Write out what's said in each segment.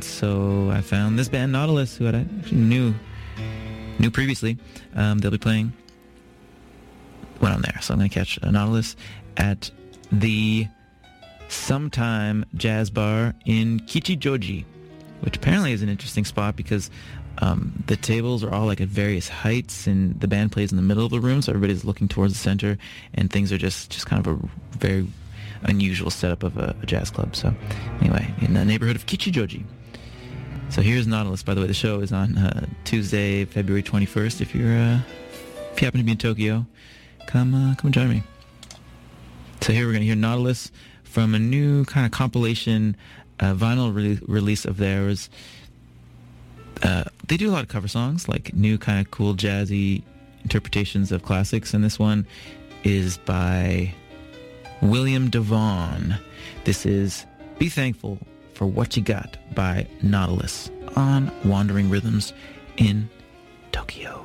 so I found this band Nautilus, who I actually knew previously. They'll be playing when I'm there, so I'm going to catch Nautilus at the Sometime Jazz Bar in Kichijoji, which apparently is an interesting spot because the tables are all like at various heights, and the band plays in the middle of the room, so everybody's looking towards the center, and things are just kind of a very unusual setup of a jazz club. So anyway, in the neighborhood of Kichijoji. So here's Nautilus. By the way, the show is on Tuesday, February 21st. If you happen to be in Tokyo, come join me. So here we're going to hear Nautilus from a new kind of compilation vinyl release of theirs. They do a lot of cover songs, like new kind of cool jazzy interpretations of classics, and this one is by William DeVaughn. This is Be Thankful for What You Got by Nautilus on Wandering Rhythms in Tokyo.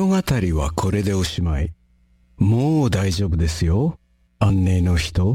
物語はこれでおしまい。もう大丈夫ですよ、案内の人。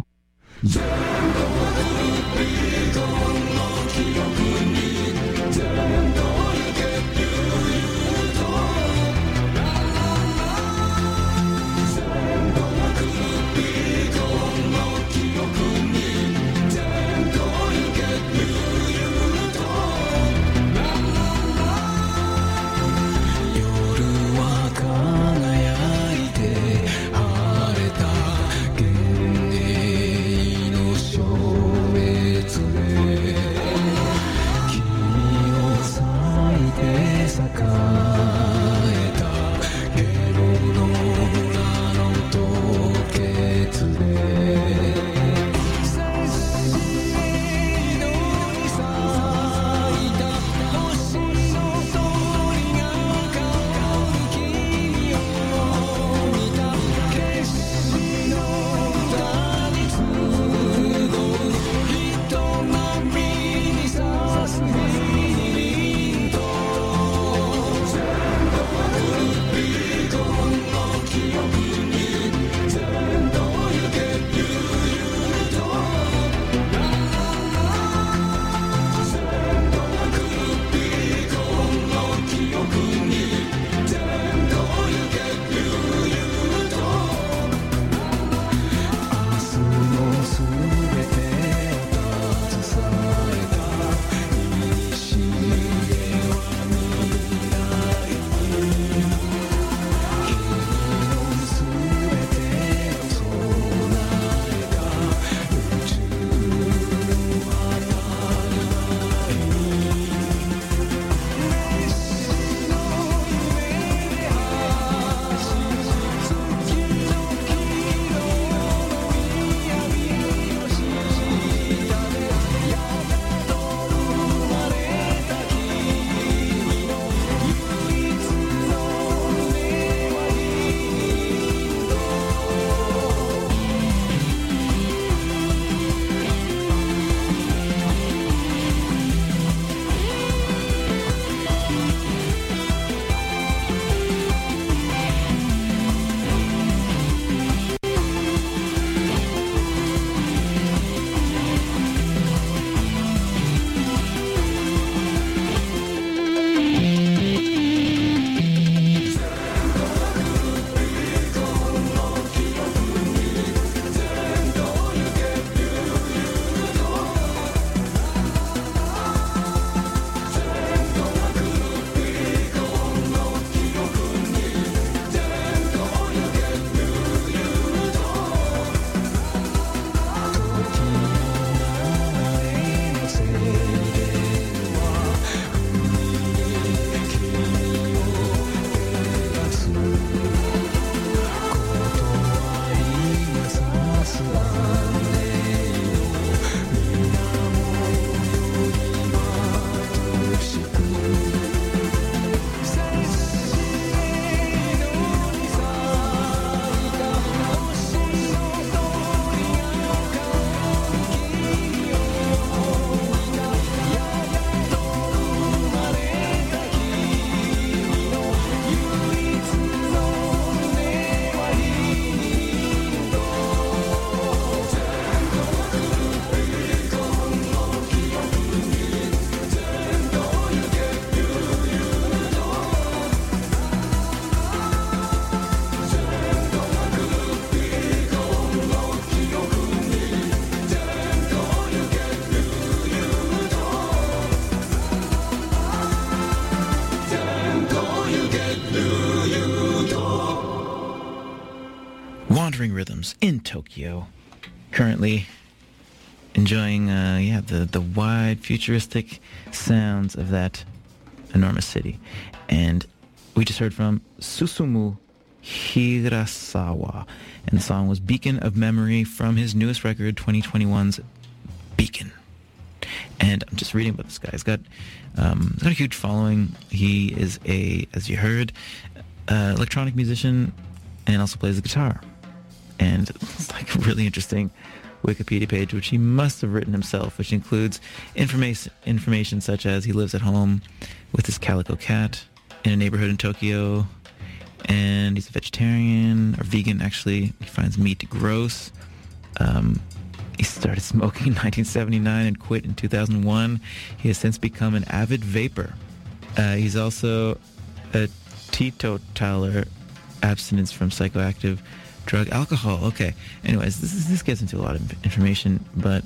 Wandering Rhythms in Tokyo. Currently enjoying the wide futuristic sounds of that enormous city. And we just heard from Susumu Hirasawa, and the song was Beacon of Memory from his newest record, 2021's Beacon. And I'm just reading about this guy. He's got a huge following. He is as you heard, electronic musician and also plays the guitar. And it's like a really interesting Wikipedia page, which he must have written himself, which includes information such as he lives at home with his calico cat in a neighborhood in Tokyo, and he's a vegetarian, or vegan actually. He finds meat gross. He started smoking in 1979 and quit in 2001. He has since become an avid vapor. He's also a teetotaler, abstinence from psychoactive drug, alcohol. Okay. Anyways, this gets into a lot of information, but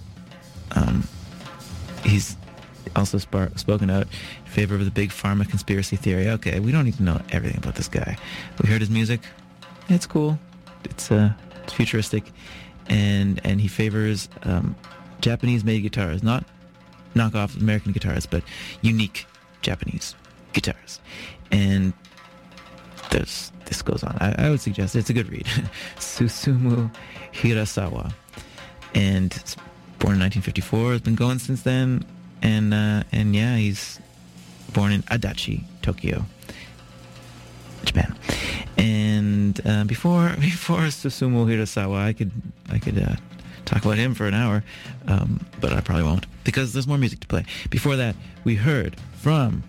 he's also spoken out in favor of the big pharma conspiracy theory. Okay, we don't need to know everything about this guy. We heard his music. It's cool. It's futuristic, and he favors Japanese-made guitars, not knockoff American guitars, but unique Japanese guitars. And this goes on. I would suggest it's a good read. Susumu Hirasawa, and born in 1954, has been going since then, and yeah, he's born in Adachi, Tokyo, Japan. And before Susumu Hirasawa, I could talk about him for an hour, but I probably won't, because there's more music to play. Before that, we heard from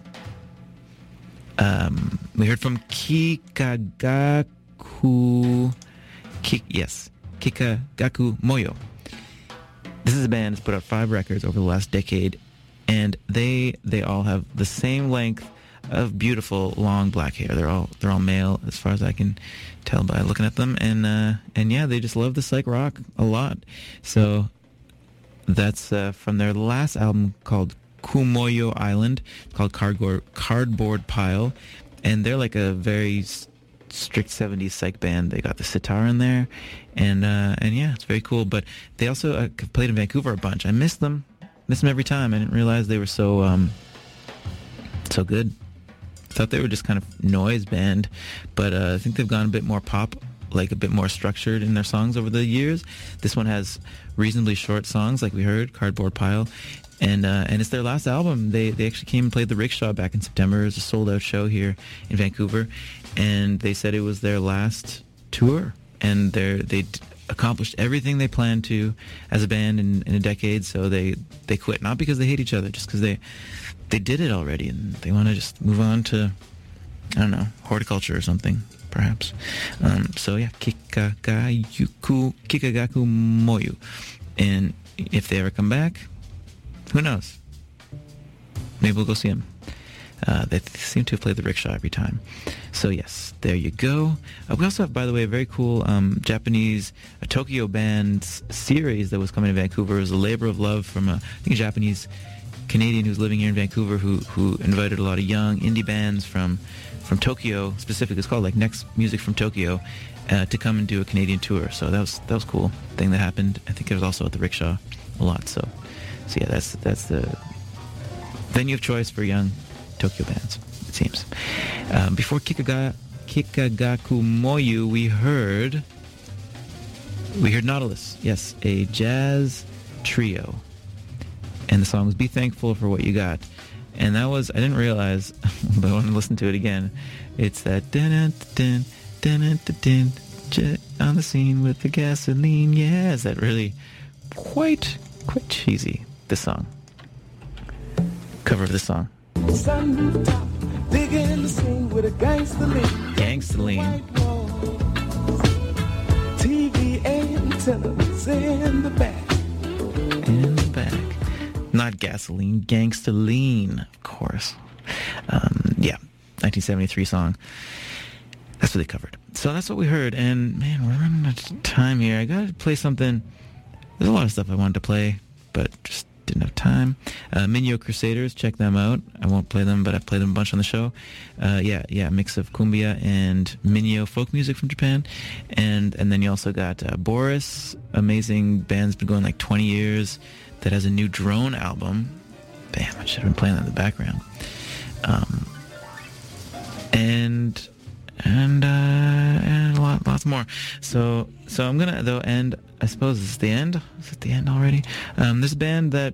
Kikagaku Moyo. This is a band that's put out 5 records over the last decade, and they all have the same length of beautiful long black hair. They're all male, as far as I can tell by looking at them, and yeah, they just love the psych rock a lot. So that's from their last album called Kumoyo Island, called Cardboard Pile, and they're like a very strict 70s psych band. They got the sitar in there, and yeah, it's very cool. But they also played in Vancouver a bunch. I miss them every time. I didn't realize they were so good. I thought they were just kind of noise band, but I think they've gone a bit more pop, like a bit more structured in their songs over the years. This one has reasonably short songs, like we heard, Cardboard Pile, and it's their last album. They actually came and played the Rickshaw back in September. It was a sold-out show here in Vancouver, and they said it was their last tour, and they accomplished everything they planned to as a band in a decade. So they quit, not because they hate each other, just because they did it already, and they want to just move on to, I don't know, horticulture or something, perhaps. So yeah, Kikagaku Moyu. And if they ever come back, who knows? Maybe we'll go see them. They seem to have played the Rickshaw every time. So yes, there you go. We also have, by the way, a very cool Japanese Tokyo band series that was coming to Vancouver. It was a labor of love from I think a Japanese Canadian who's living here in Vancouver, who invited a lot of young indie bands from Tokyo, specifically. It's called like Next Music from Tokyo, to come and do a Canadian tour. So that was cool thing that happened. I think it was also at the Rickshaw a lot. So yeah, that's the venue of choice for young Tokyo bands, it seems. Before Kikagaku Moyu, we heard Nautilus. Yes, a jazz trio. And the song was Be Thankful for What You Got. And that was, I didn't realize, but I want to listen to it again. It's that on the scene with the gasoline. Yeah, is that really quite cheesy, this song. Cover of this song. Sun top, digging the scene with a gangster lean. Gangsta lean. TV antennas in the back. In the back. Not gasoline, gangsta lean, of course. Yeah, 1973 song. That's what they covered. So that's what we heard. And man, we're running out of time here. I gotta play something. There's a lot of stuff I wanted to play, but just didn't have time. Minyo Crusaders, check them out. I won't play them, but I've played them a bunch on the show. Yeah, mix of cumbia and Minyo folk music from Japan. And then you also got Boris, amazing band's been going like 20 years, that has a new drone album. Bam, I should have been playing that in the background. And lots more. So I'm gonna though end. I suppose this is the end. Is it the end already? This band that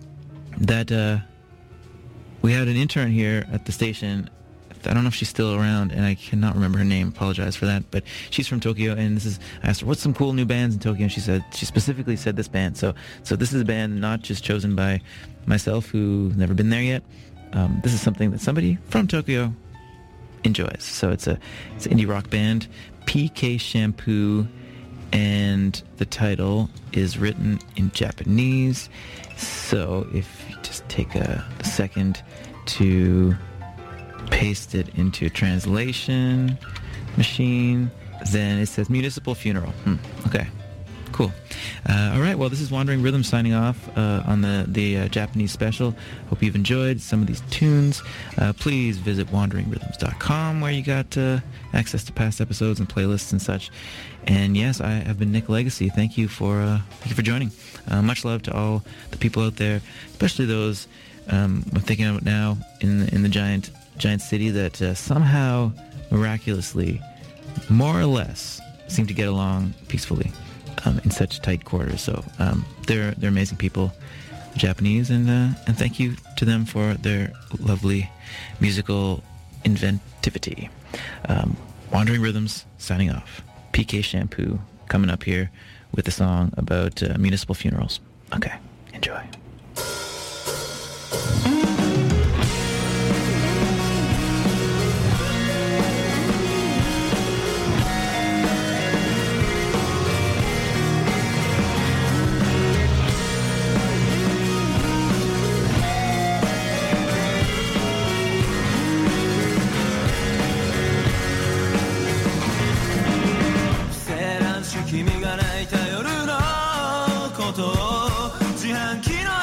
we had an intern here at the station. I don't know if she's still around, and I cannot remember her name. Apologize for that. But she's from Tokyo, and I asked her, what's some cool new bands in Tokyo? And she specifically said this band. So this is a band not just chosen by myself, who's never been there yet. This is something that somebody from Tokyo enjoys. So it's an indie rock band, PK Shampoo, and the title is written in Japanese. So if you just take a second to paste it into a translation machine, then it says Municipal Funeral. Okay, cool. All right, well, this is Wandering Rhythm signing off on the Japanese special. Hope you've enjoyed some of these tunes. Please visit wanderingrhythms.com, where you got access to past episodes and playlists and such. And yes, I have been Nick Legacy. Thank you for joining. Much love to all the people out there, especially those I'm thinking about now in the giant city that somehow miraculously, more or less, seem to get along peacefully in such tight quarters. So they're amazing people, Japanese, and thank you to them for their lovely musical inventivity. Wandering Rhythms signing off. PK Shampoo coming up here with a song about municipal funerals. Okay, enjoy. 君が泣いた夜のことを自販機の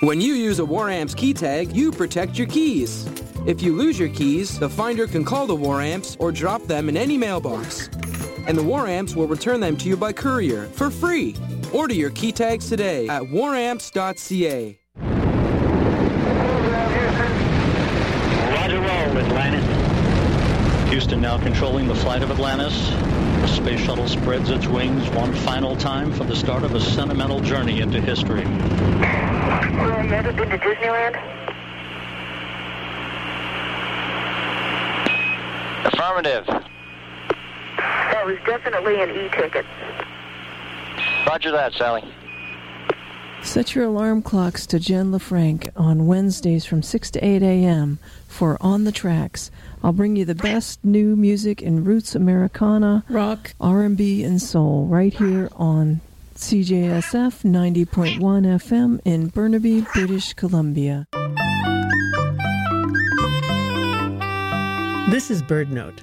When you use a War Amps key tag, you protect your keys. If you lose your keys, the finder can call the War Amps or drop them in any mailbox. And the War Amps will return them to you by courier for free. Order your key tags today at waramps.ca. Roger, roll, Atlantis. Houston now controlling the flight of Atlantis. The space shuttle spreads its wings one final time for the start of a sentimental journey into history. Well, you ever been to Disneyland? Affirmative. That was definitely an e-ticket. Roger that, Sally. Set your alarm clocks to Jen LaFranc on Wednesdays from 6 to 8 a.m. for On the Tracks. I'll bring you the best new music in roots Americana, rock, R&B, and soul right here on CJSF 90.1 FM in Burnaby, British Columbia. This is BirdNote.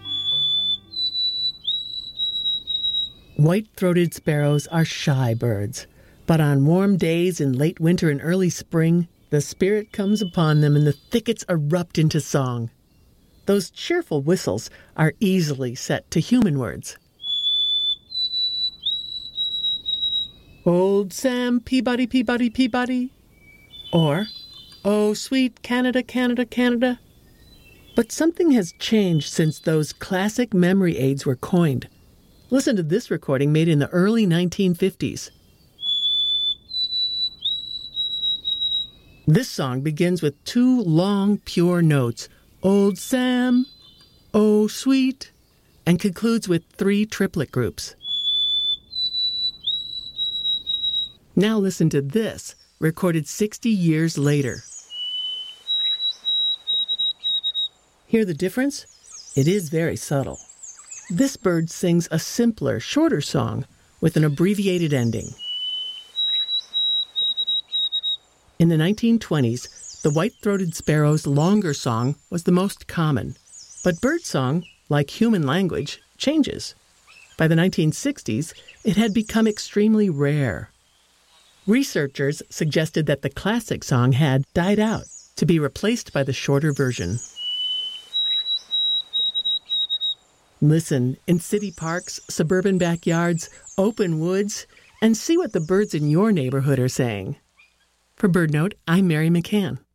White-throated sparrows are shy birds, but on warm days in late winter and early spring, the spirit comes upon them and the thickets erupt into song. Those cheerful whistles are easily set to human words. Old Sam Peabody, Peabody, Peabody. Or, oh, sweet Canada, Canada, Canada. But something has changed since those classic memory aids were coined. Listen to this recording made in the early 1950s. This song begins with two long, pure notes, Old Sam, oh sweet, and concludes with three triplet groups. Now listen to this, recorded 60 years later. Hear the difference? It is very subtle. This bird sings a simpler, shorter song with an abbreviated ending. In the 1920s, the white-throated sparrow's longer song was the most common. But birdsong, like human language, changes. By the 1960s, it had become extremely rare. Researchers suggested that the classic song had died out to be replaced by the shorter version. Listen in city parks, suburban backyards, open woods, and see what the birds in your neighborhood are saying. For BirdNote, I'm Mary McCann.